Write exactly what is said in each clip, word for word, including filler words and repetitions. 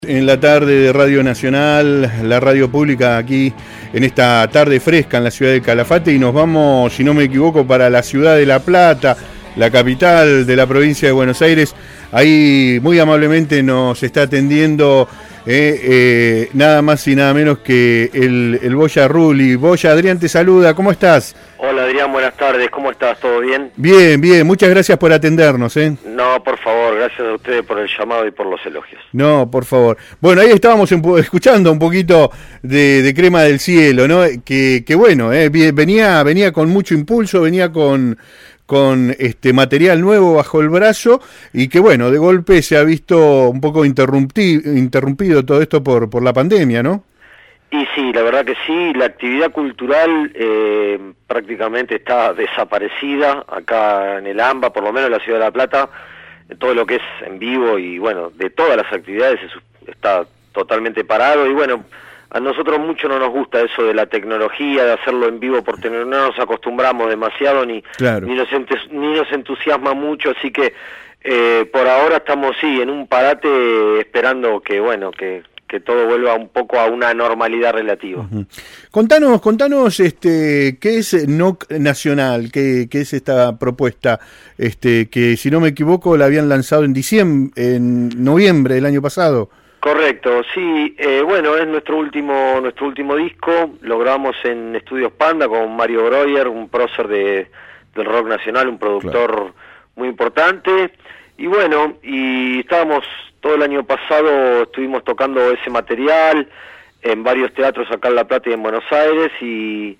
En la tarde de Radio Nacional, la radio pública aquí en esta tarde fresca en la ciudad de Calafate, y nos vamos, si no me equivoco, para la ciudad de La Plata, la capital de la provincia de Buenos Aires. Ahí muy amablemente nos está atendiendo eh, eh, nada más y nada menos que el, el Boya Rulli. Boya, Adrián te saluda, ¿cómo estás? Hola Adrián, buenas tardes, ¿cómo estás? ¿Todo bien? Bien, bien, muchas gracias por atendernos, ¿eh? No, por favor, gracias a ustedes por el llamado y por los elogios. No, por favor. Bueno, ahí estábamos en, escuchando un poquito de, de Crema del Cielo, ¿no? Que, que bueno, eh, venía, venía con mucho impulso, venía con, con este material nuevo bajo el brazo, y que bueno, de golpe se ha visto un poco interrumpido todo esto por, por la pandemia, ¿no? Y sí, la verdad que sí, la actividad cultural eh, prácticamente está desaparecida acá en el AMBA, por lo menos en la ciudad de La Plata. Todo lo que es en vivo y bueno, de todas las actividades está totalmente parado, y bueno, a nosotros mucho no nos gusta eso de la tecnología, de hacerlo en vivo, porque no nos acostumbramos demasiado, ni, claro. ni, nos, ni nos entusiasma mucho, así que eh, por ahora estamos sí en un parate esperando que bueno, que... que todo vuelva un poco a una normalidad relativa. Uh-huh. Contanos, contanos, este, ¿qué es N O C Nacional? ¿Qué, qué es esta propuesta? Este, que si no me equivoco la habían lanzado en diciembre, en noviembre del año pasado. Correcto, sí, eh, bueno, es nuestro último, nuestro último disco, lo grabamos en Estudios Panda con Mario Breuer, un prócer de, del rock nacional, un productor claro. muy importante, y bueno, y estábamos... Todo el año pasado estuvimos tocando ese material en varios teatros acá en La Plata y en Buenos Aires, y,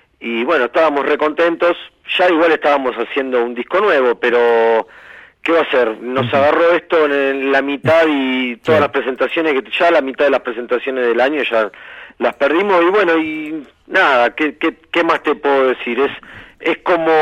y bueno, estábamos recontentos. Ya igual estábamos haciendo un disco nuevo, pero ¿qué va a ser? Nos uh-huh. agarró esto en la mitad, y todas sí. las presentaciones, que ya la mitad de las presentaciones del año ya las perdimos, y bueno, y nada, ¿qué, qué, qué más te puedo decir? Es, es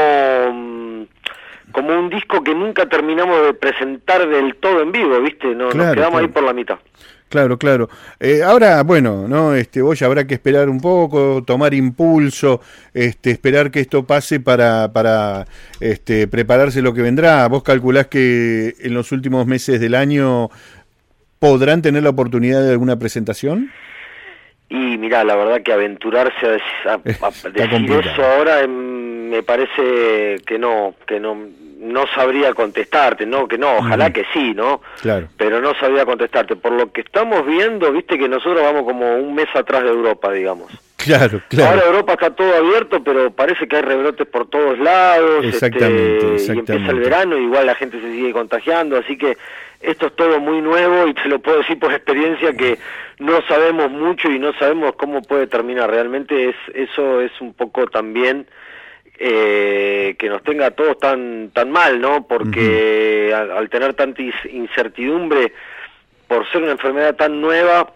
como... como un disco que nunca terminamos de presentar del todo en vivo, ¿viste? No, claro, nos quedamos claro. ahí por la mitad. Claro, claro. Eh, ahora, bueno, no, este, vos ya habrá que esperar un poco, tomar impulso, este, esperar que esto pase para, para, este, prepararse lo que vendrá. ¿Vos calculás que en los últimos meses del año podrán tener la oportunidad de alguna presentación? Y mirá, la verdad que aventurarse a, a, a decir eso ahora eh, me parece que no, que no, no sabría contestarte, no, que no, ojalá uh-huh. que sí, ¿no? Claro. Pero no sabría contestarte. Por lo que estamos viendo, viste que nosotros vamos como un mes atrás de Europa, digamos. Claro, claro. Ahora Europa está todo abierto, pero parece que hay rebrotes por todos lados. Exactamente, este, exactamente. Y empieza el verano, igual la gente se sigue contagiando, así que esto es todo muy nuevo, y te lo puedo decir por experiencia que no sabemos mucho y no sabemos cómo puede terminar. Realmente es eso es un poco también eh, que nos tenga a todos tan tan mal, ¿no? Porque uh-huh. al, al tener tanta incertidumbre por ser una enfermedad tan nueva,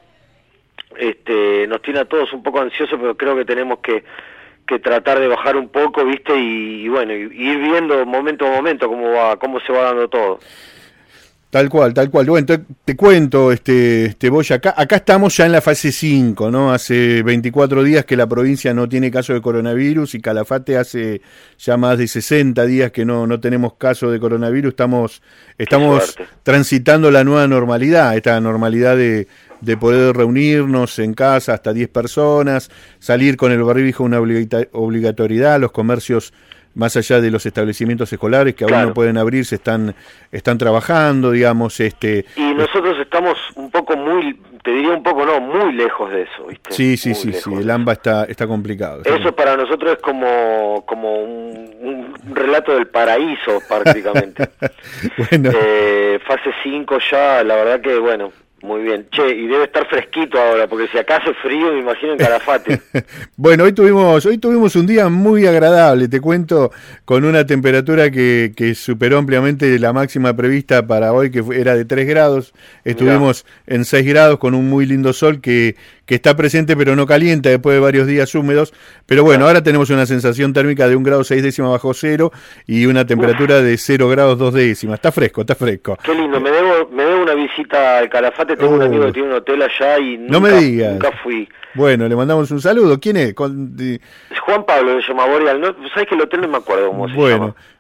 este nos tiene a todos un poco ansiosos, pero creo que tenemos que que tratar de bajar un poco, ¿viste? Y, y bueno, y, y ir viendo momento a momento cómo va cómo se va dando todo. Tal cual, tal cual. Bueno, te, te cuento, este, este Boya, acá, acá estamos ya en la fase cinco, ¿no? Hace veinticuatro días que la provincia no tiene caso de coronavirus, y Calafate hace ya más de sesenta días que no, no tenemos caso de coronavirus. Estamos, estamos transitando la nueva normalidad, esta normalidad de, de poder reunirnos en casa hasta diez personas, salir con el barbijo una obligata- obligatoriedad, los comercios más allá de los establecimientos escolares que aún claro. no pueden abrirse, están están trabajando, digamos, este y nosotros estamos un poco muy, te diría un poco no, muy lejos de eso, ¿viste? Sí, sí, muy sí, sí, el AMBA está está complicado. Eso está... para nosotros es como como un, un relato del paraíso prácticamente. Bueno. Eh, fase cinco ya, la verdad que bueno, muy bien. Che, y debe estar fresquito ahora, porque si acá hace frío, me imagino en Calafate. Bueno, hoy tuvimos hoy tuvimos un día muy agradable, te cuento, con una temperatura que, que superó ampliamente la máxima prevista para hoy, que era de tres grados. Estuvimos Mirá. en seis grados con un muy lindo sol que, que está presente pero no calienta después de varios días húmedos. Pero bueno, ahora tenemos una sensación térmica de un grado seis décimas bajo cero y una temperatura Uf. de cero grados dos décimas. Está fresco, está fresco. Qué lindo, me debo, me debo una visita al Calafate. Tengo uh, un amigo que tiene un hotel allá y nunca, no me digas. nunca fui. Bueno, le mandamos un saludo. ¿Quién es? Con... Juan Pablo, se llama Boreal. ¿No? ¿Sabes que el hotel no me acuerdo cómo se bueno, llama?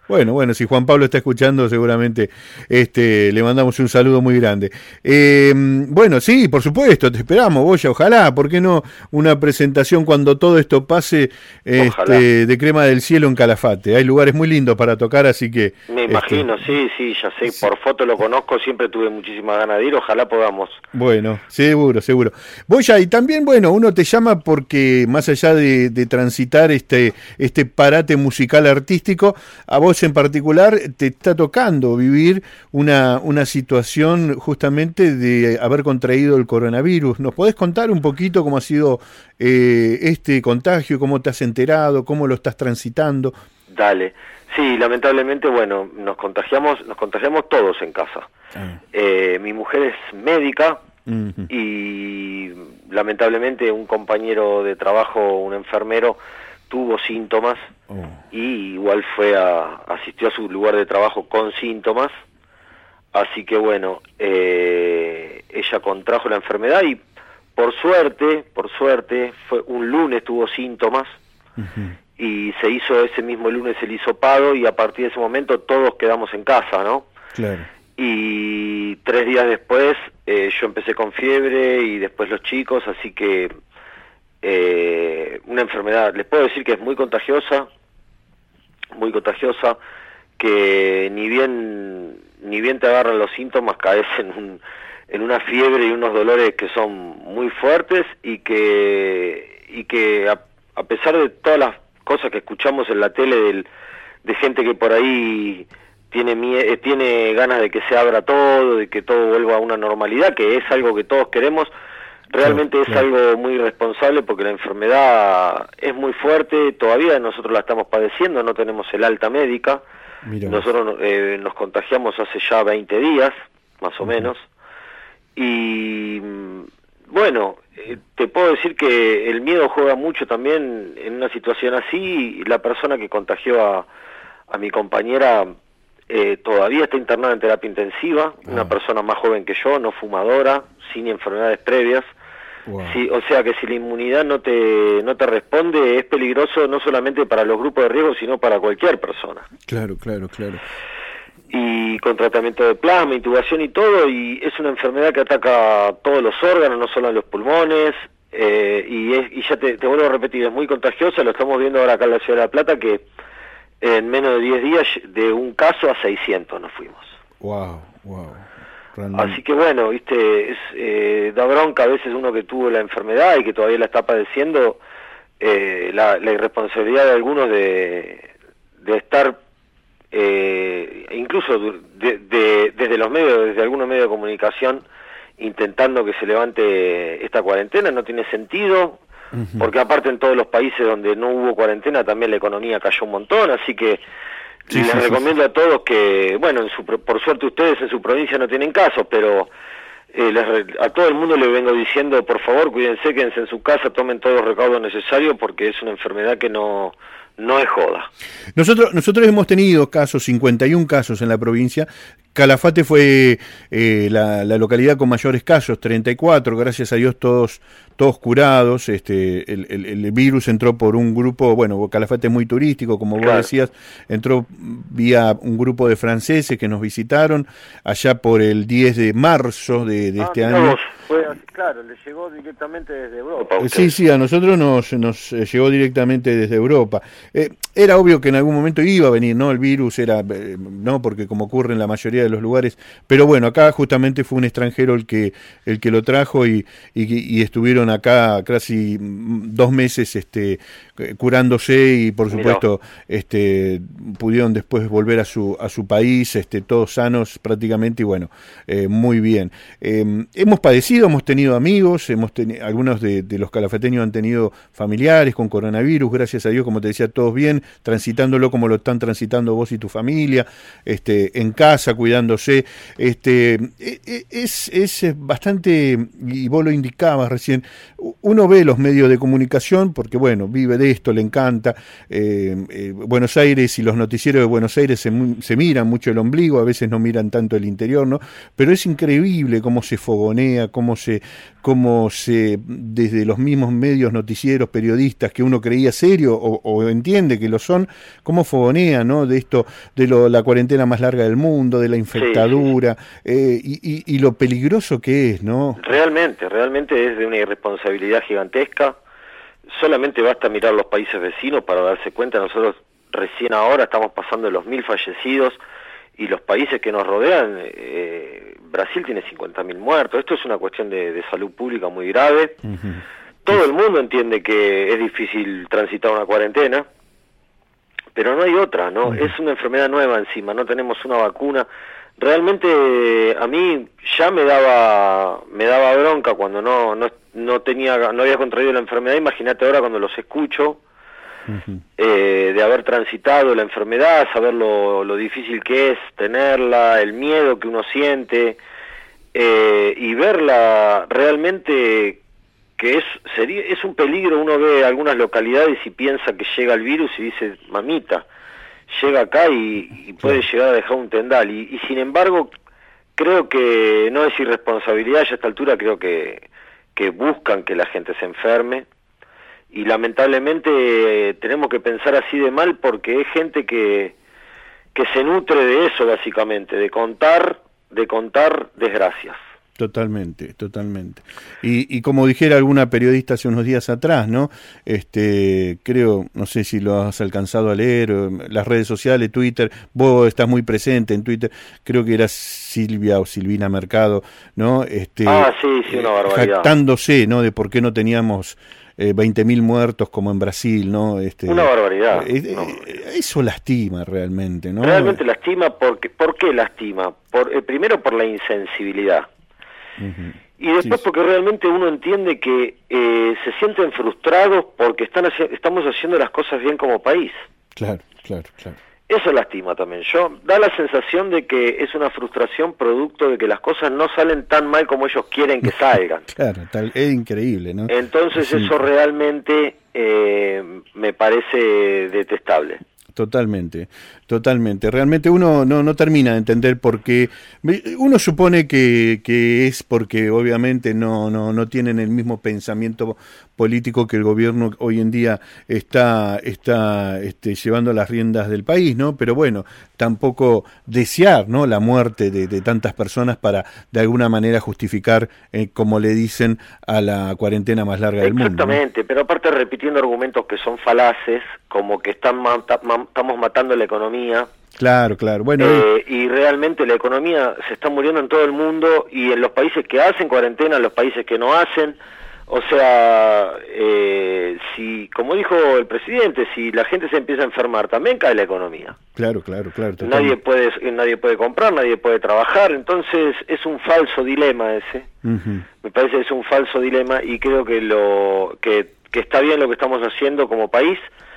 Bueno, bueno, si Juan Pablo está escuchando, seguramente este, le mandamos un saludo muy grande. Eh, bueno, sí, por supuesto, te esperamos, Boya, ojalá, ¿por qué no una presentación cuando todo esto pase este, de Crema del Cielo en Calafate? Hay lugares muy lindos para tocar, así que... Me imagino, este, sí, sí, ya sé, por foto lo conozco, siempre tuve muchísimas ganas de ir, ojalá podamos. Bueno, seguro, seguro. Boya, y también, bueno, uno te llama porque más allá de, de transitar este, este parate musical artístico, a vos en particular te está tocando vivir una, una situación justamente de haber contraído el coronavirus. ¿Nos podés contar un poquito cómo ha sido eh, este contagio, cómo te has enterado, cómo lo estás transitando? Dale. Sí, lamentablemente, bueno, nos contagiamos, nos contagiamos todos en casa. Ah. Eh, mi mujer es médica uh-huh. y lamentablemente un compañero de trabajo, un enfermero, tuvo síntomas oh. y igual fue a asistió a su lugar de trabajo con síntomas, así que bueno, eh, ella contrajo la enfermedad y por suerte, por suerte, fue un lunes tuvo síntomas uh-huh. y se hizo ese mismo lunes el hisopado y a partir de ese momento todos quedamos en casa, ¿no? Claro. Y tres días después eh, yo empecé con fiebre y después los chicos, así que Eh, una enfermedad, les puedo decir que es muy contagiosa, muy contagiosa, que ni bien ni bien te agarran los síntomas, caes en, un, en una fiebre y unos dolores que son muy fuertes y que y que a, a pesar de todas las cosas que escuchamos en la tele del, de gente que por ahí tiene mie- tiene ganas de que se abra todo, de que todo vuelva a una normalidad, que es algo que todos queremos. Realmente es algo muy irresponsable porque la enfermedad es muy fuerte, todavía nosotros la estamos padeciendo, no tenemos el alta médica. Mirá. Nosotros eh, nos contagiamos hace ya veinte días, más o uh-huh. menos, y bueno, eh, te puedo decir que el miedo juega mucho también en una situación así, y la persona que contagió a, a mi compañera eh, todavía está internada en terapia intensiva, uh-huh. una persona más joven que yo, no fumadora, sin enfermedades previas. Wow. Sí, o sea que si la inmunidad no te no te responde es peligroso no solamente para los grupos de riesgo sino para cualquier persona. Claro, claro, claro. Y con tratamiento de plasma, intubación y todo, y es una enfermedad que ataca todos los órganos, no solo los pulmones, eh, y, es, y ya te, te vuelvo a repetir, es muy contagiosa, lo estamos viendo ahora acá en la Ciudad de La Plata, que en menos de diez días de un caso a seiscientos nos fuimos. Wow, wow. Realmente. Así que bueno, viste, es, eh, da bronca a veces uno que tuvo la enfermedad y que todavía la está padeciendo, eh, la, la irresponsabilidad de algunos de, de estar, eh, incluso de, de, desde los medios, desde algunos medios de comunicación, intentando que se levante esta cuarentena, no tiene sentido, uh-huh. porque aparte en todos los países donde no hubo cuarentena también la economía cayó un montón, así que Sí, les sí, recomiendo sí, sí. a todos que, bueno, en su, por suerte ustedes en su provincia no tienen casos, pero eh, les, a todo el mundo le vengo diciendo, por favor, cuídense, quédense en su casa, tomen todos los recaudos necesarios porque es una enfermedad que no, no es joda. Nosotros, nosotros hemos tenido casos, cincuenta y un casos en la provincia. Calafate fue eh, la, la localidad con mayores casos, treinta y cuatro, gracias a Dios todos todos curados. Este, el, el, el virus entró por un grupo, bueno, Calafate es muy turístico, como vos claro. decías, entró vía un grupo de franceses que nos visitaron allá por el diez de marzo de, de ah, este año. Vos, fue, claro, le llegó directamente desde Europa. Sí, sí, a nosotros nos, nos llegó directamente desde Europa. Eh, era obvio que en algún momento iba a venir, ¿no? El virus era, eh, no, porque como ocurre en la mayoría de los lugares, pero bueno, acá justamente fue un extranjero el que el que lo trajo y, y, y estuvieron acá casi dos meses este curándose y por supuesto este pudieron después volver a su a su país este todos sanos prácticamente y bueno, eh, muy bien. Eh, hemos padecido, hemos tenido amigos, hemos tenido algunos de, de los calafateños han tenido familiares con coronavirus, gracias a Dios, como te decía, todos bien, transitándolo como lo están transitando vos y tu familia, este en casa, cuidando cuidándose. Este, es, es bastante, y vos lo indicabas recién, uno ve los medios de comunicación porque, bueno, vive de esto, le encanta. Eh, eh, Buenos Aires y los noticieros de Buenos Aires se, se miran mucho el ombligo, a veces no miran tanto el interior, ¿no? Pero es increíble cómo se fogonea, cómo se, cómo se, desde los mismos medios noticieros, periodistas que uno creía serio o, o entiende que lo son, cómo fogonea, ¿no? De esto, de lo, la cuarentena más larga del mundo, de la infectadura, sí, sí. Eh, y, y, y lo peligroso que es, ¿no? Realmente, realmente es de una irresponsabilidad gigantesca. Solamente basta mirar los países vecinos para darse cuenta. Nosotros recién ahora estamos pasando los mil fallecidos y los países que nos rodean, eh, Brasil tiene cincuenta mil muertos. Esto es una cuestión de, de salud pública muy grave. Uh-huh. Todo el mundo entiende que es difícil transitar una cuarentena, pero no hay otra, ¿no? Uh-huh. Es una enfermedad nueva encima, no tenemos una vacuna. Realmente a mí ya me daba me daba bronca cuando no no no tenía no había contraído la enfermedad. Imagínate ahora cuando los escucho, uh-huh. eh, de haber transitado la enfermedad, saber lo, lo difícil que es tenerla, el miedo que uno siente, eh, y verla realmente que es sería es un peligro. Uno ve algunas localidades y piensa que llega el virus y dice, mamita, llega acá y, y puede llegar a dejar un tendal, y, y sin embargo creo que no es irresponsabilidad. Ya a esta altura creo que, que buscan que la gente se enferme, y lamentablemente eh, tenemos que pensar así de mal porque es gente que, que se nutre de eso, básicamente, de contar, de contar desgracias. Totalmente, totalmente. Y, y como dijera alguna periodista hace unos días atrás, ¿no? Este, creo, no sé si lo has alcanzado a leer, las redes sociales, Twitter, vos estás muy presente en Twitter, creo que era Silvia o Silvina Mercado, ¿no? Este, ah, sí, sí, una barbaridad. Jactándose, ¿no? De por qué no teníamos eh, veinte mil muertos como en Brasil, ¿no? Este, una barbaridad. Eh, no. Eso lastima realmente, ¿no? Realmente lastima. Porque, ¿por qué lastima? Por, eh, primero por la insensibilidad. Uh-huh. Y después sí, porque realmente uno entiende que eh, se sienten frustrados porque están haci- estamos haciendo las cosas bien como país. Claro, claro, claro. Eso lastima también. Yo da la sensación de que es una frustración producto de que las cosas no salen tan mal como ellos quieren que salgan. Claro, tal, es increíble, ¿no? Entonces sí, eso realmente eh, me parece detestable. Totalmente, totalmente. Realmente uno no, no termina de entender por qué. Uno supone que, que es porque obviamente no, no, no tienen el mismo pensamiento político que el gobierno hoy en día está, está este, llevando las riendas del país, ¿no? Pero bueno, tampoco desear, ¿no?, la muerte de, de tantas personas para de alguna manera justificar, eh, como le dicen, a la cuarentena más larga del mundo. Exactamente, ¿no? Pero aparte repitiendo argumentos que son falaces, como que están mata, ma, estamos matando la economía. Claro, claro. Bueno, eh, y realmente la economía se está muriendo en todo el mundo, y en los países que hacen cuarentena, en los países que no hacen. O sea, eh, si, como dijo el presidente, si la gente se empieza a enfermar, también cae la economía. Claro, claro, claro. Nadie puede, nadie puede comprar, nadie puede trabajar, entonces es un falso dilema ese. Uh-huh. Me parece que es un falso dilema, y creo que lo que, que está bien lo que estamos haciendo como país,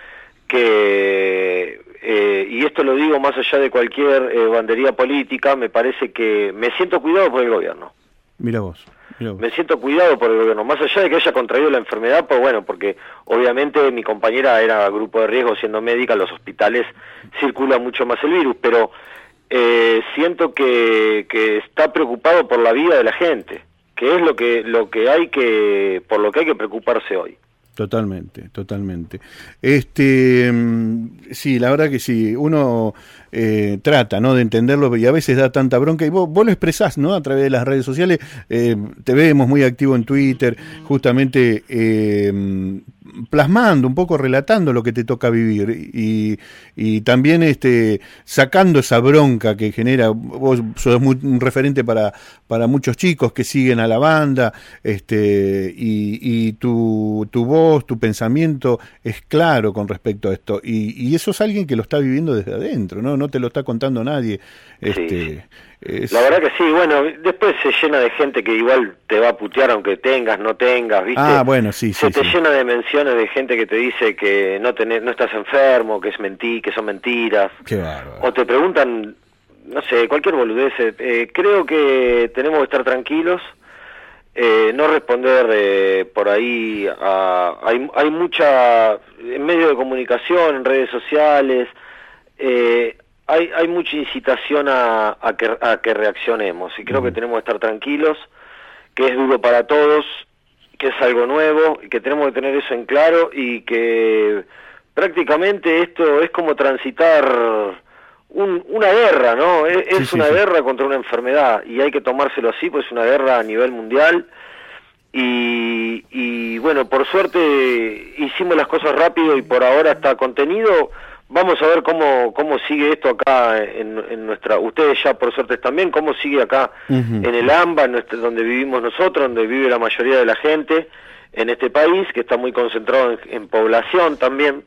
que eh, y esto lo digo más allá de cualquier eh, bandería política. Me parece que me siento cuidado por el gobierno. Mira vos. Me siento cuidado por el gobierno, más allá de que haya contraído la enfermedad, pues bueno, porque obviamente mi compañera era grupo de riesgo siendo médica, en los hospitales circula mucho más el virus, pero eh, siento que, que está preocupado por la vida de la gente, que es lo que lo que hay que por lo que hay que preocuparse hoy. Totalmente, totalmente. Este, sí, la verdad que sí, uno eh, trata, ¿no?, de entenderlo, y a veces da tanta bronca, y vos, vos lo expresás, ¿no?, a través de las redes sociales. Eh, te vemos muy activo en Twitter, justamente eh, plasmando, un poco relatando lo que te toca vivir, y, y también este sacando esa bronca que genera. Vos sos muy, un referente para, para muchos chicos que siguen a la banda, este y, y tu, tu voz, tu pensamiento es claro con respecto a esto, y, y eso es alguien que lo está viviendo desde adentro, no no te lo está contando nadie. Este, sí. es... La verdad que sí. Bueno, después se llena de gente que igual te va a putear aunque tengas, no tengas, ¿viste? Ah, bueno, sí, sí. Se te sí. llena de menciones de gente que te dice que no tenés, no estás enfermo, que es mentí, que son mentiras. Qué bárbaro. O te preguntan no sé, cualquier boludez. Eh, creo que tenemos que estar tranquilos, eh, no responder eh, por ahí a... Hay, hay mucha... En medios de comunicación, en redes sociales, eh, hay, hay mucha incitación a, a, que, a que reaccionemos, y creo uh-huh. que tenemos que estar tranquilos, que es duro para todos, que es algo nuevo, y que tenemos que tener eso en claro, y que prácticamente esto es como transitar un, una guerra, ¿no? Es, sí, es sí, una sí. guerra contra una enfermedad, y hay que tomárselo así, pues es una guerra a nivel mundial, y, y bueno, por suerte hicimos las cosas rápido y por ahora está contenido. Vamos a ver cómo cómo sigue esto acá en, en nuestra... Ustedes ya por suerte también, cómo sigue acá uh-huh. en el AMBA, en nuestro, donde vivimos nosotros, donde vive la mayoría de la gente en este país, que está muy concentrado en, en población también.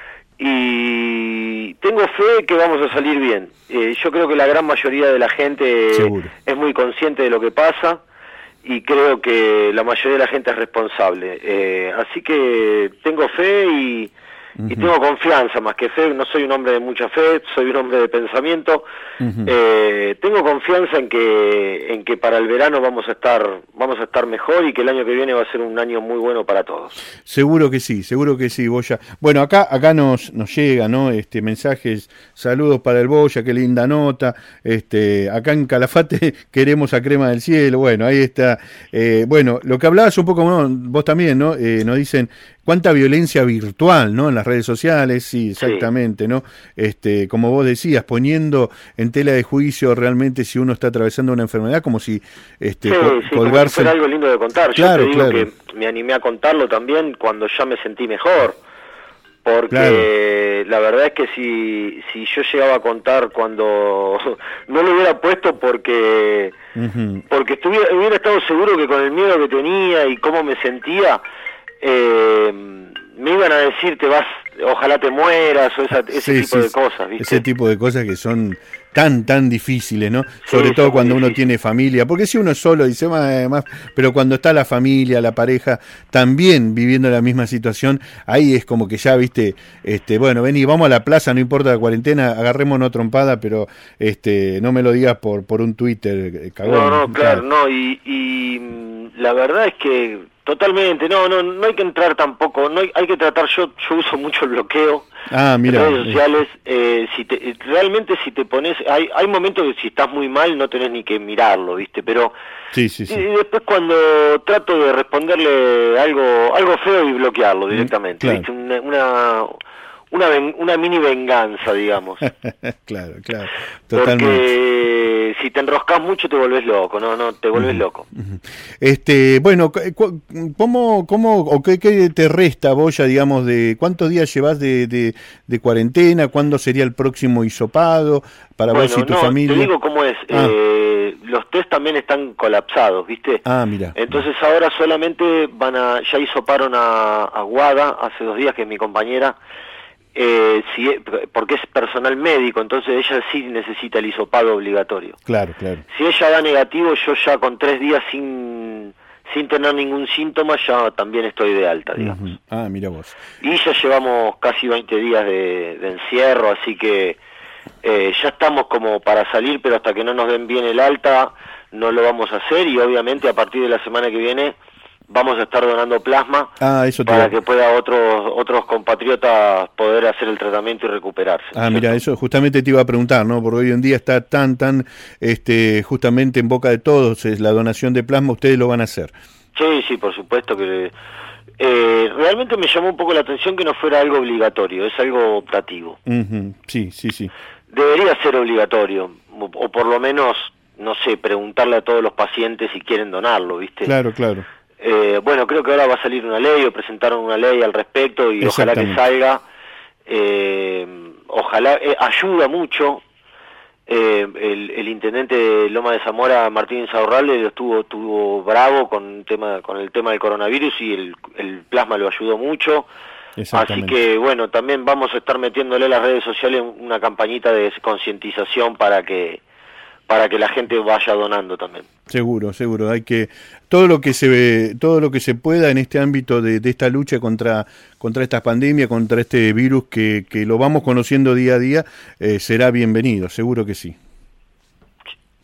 Y tengo fe que vamos a salir bien. Eh, yo creo que la gran mayoría de la gente Seguro. es muy consciente de lo que pasa, y creo que la mayoría de la gente es responsable. Eh, así que tengo fe y... Uh-huh. y tengo confianza más que fe. No soy un hombre de mucha fe, soy un hombre de pensamiento. Uh-huh. eh, tengo confianza en que en que para el verano vamos a estar vamos a estar mejor, y que el año que viene va a ser un año muy bueno para todos. Seguro que sí, seguro que sí, Boya. Bueno, acá acá nos nos llega, ¿no? Este mensajes, saludos para el Boya, qué linda nota. Este, acá en Calafate queremos a Crema del Cielo. Bueno, ahí está. Eh, bueno, lo que hablabas un poco, ¿no? Vos también, ¿no? Eh, nos dicen cuánta violencia virtual, ¿no? En las redes sociales, sí, exactamente, sí. ¿no? Este, como vos decías, poniendo en tela de juicio realmente si uno está atravesando una enfermedad, como si este sí, co- sí, colgarse. Como si fuera algo lindo de contar. Claro, Yo te digo claro. que me animé a contarlo también cuando ya me sentí mejor, porque claro. la verdad es que si si yo llegaba a contar cuando no lo hubiera puesto porque uh-huh. porque estuviera, hubiera estado seguro que con el miedo que tenía y cómo me sentía, Eh, me iban a decir te vas, ojalá te mueras, o esa, ese sí, tipo sí, de cosas, ¿viste? Ese tipo de cosas que son tan, tan difíciles, ¿no? Sobre sí, todo cuando uno difícil. tiene familia, porque si uno es solo dice más, más, pero cuando está la familia, la pareja, también viviendo la misma situación, ahí es como que ya, ¿viste? Este, bueno, vení, vamos a la plaza, no importa la cuarentena, agarrémonos trompada, pero este, no me lo digas por, por un Twitter, cagón. No, no, claro, no, y, y la verdad es que totalmente, no, no, no hay que entrar tampoco, no hay, hay que tratar, yo, yo uso mucho el bloqueo ah, mira, en redes sociales, eh, si te, realmente si te pones, hay, hay momentos que si estás muy mal no tenés ni que mirarlo, ¿viste? Pero sí, sí, sí. Y después cuando trato de responderle algo, algo feo y bloquearlo directamente, claro. ¿viste? Una, una Una, ven, una mini venganza, digamos. Claro, claro, totalmente. Porque si te enroscas mucho te volvés loco, no, no, te volvés uh-huh. loco. Este, bueno, ¿cómo, cómo o qué, qué te resta, Boya, digamos, de cuántos días llevas de, de, de cuarentena? ¿Cuándo sería el próximo hisopado para bueno, ver si tu no, familia? Te digo cómo es. Ah. Eh, los test también están colapsados, ¿viste? Ah, mira. Entonces ahora solamente van a, ya hisoparon a, a Guada hace dos días, que es mi compañera. Eh, si, porque es personal médico, entonces ella sí necesita el hisopado obligatorio. Claro, claro. Si ella da negativo, yo ya con tres días sin sin tener ningún síntoma ya también estoy de alta, digamos. Uh-huh. Ah, mira vos. Y ya llevamos casi veinte días de, de encierro, así que eh, ya estamos como para salir, pero hasta que no nos den bien el alta no lo vamos a hacer, y obviamente a partir de la semana que viene vamos a estar donando plasma ah, eso para que pueda otros otros compatriotas poder hacer el tratamiento y recuperarse. Ah, ¿cierto? Mira, eso justamente te iba a preguntar, ¿no? Porque hoy en día está tan, tan, este, justamente en boca de todos, es la donación de plasma, ustedes lo van a hacer. Sí, sí, por supuesto que... Eh, realmente me llamó un poco la atención que no fuera algo obligatorio, es algo optativo. Uh-huh. Sí, sí, sí. Debería ser obligatorio, o, o por lo menos, no sé, preguntarle a todos los pacientes si quieren donarlo, ¿viste? Claro, claro. Eh, bueno, creo que ahora va a salir una ley, o presentaron una ley al respecto, y ojalá que salga, eh, ojalá, eh, ayuda mucho. Eh, el, el intendente de Loma de Zamora, Martín Insaurralde, estuvo, estuvo bravo con el tema, con el tema del coronavirus, y el, el plasma lo ayudó mucho. Así que bueno, también vamos a estar metiéndole a las redes sociales una campañita de concientización para que para que la gente vaya donando también. Seguro, seguro, hay que todo lo que se ve, todo lo que se pueda en este ámbito de, de esta lucha contra contra esta pandemia, contra este virus que, que lo vamos conociendo día a día, eh, será bienvenido, seguro que sí.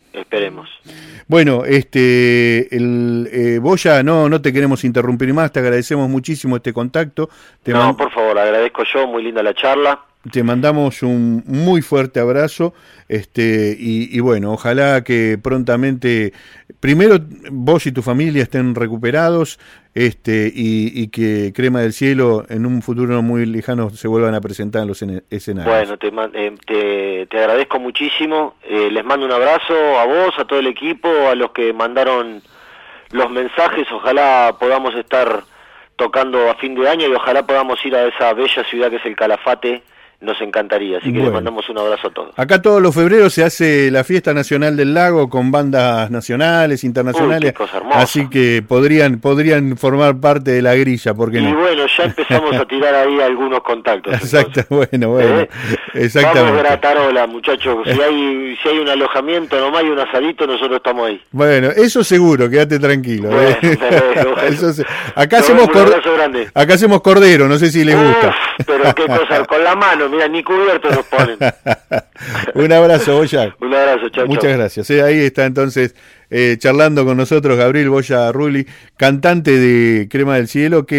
esperemos. Bueno, este, el, eh, vos ya no, no te queremos interrumpir más, te agradecemos muchísimo este contacto. Te no, por favor, agradezco yo, muy linda la charla. Te mandamos un muy fuerte abrazo, este, y, y bueno, ojalá que prontamente, primero vos y tu familia estén recuperados, este, y, y que Crema del Cielo en un futuro no muy lejano se vuelvan a presentar en los escenarios. Bueno, te, eh, te, te agradezco muchísimo, eh, les mando un abrazo a vos, a todo el equipo, a los que mandaron los mensajes, ojalá podamos estar tocando a fin de año y ojalá podamos ir a esa bella ciudad que es el Calafate. Nos encantaría, así que bueno, les mandamos un abrazo a todos. Acá todos los febreros se hace la Fiesta Nacional del Lago con bandas nacionales, internacionales, Uy, qué cosa hermosa. Así que podrían podrían formar parte de la grilla, ¿por qué no? Y bueno, ya empezamos a tirar ahí algunos contactos. Exacto, entonces. bueno, bueno, ¿Eh? exactamente. Vamos a Gratarola, muchachos, si hay, si hay un alojamiento nomás y un asadito, nosotros estamos ahí. Bueno, eso seguro, quédate tranquilo. Bueno, ¿eh? bueno. Eso se... acá, Nos hacemos vemos, cor... acá hacemos cordero, no sé si les gusta. Uf, pero qué cosa, con la mano, mira, ni cubierto nos ponen. Un abrazo, Boya. Un abrazo, chau, Muchas chau. gracias. Eh, ahí está entonces eh, charlando con nosotros Gabriel Boya Rulli, cantante de Crema del Cielo, que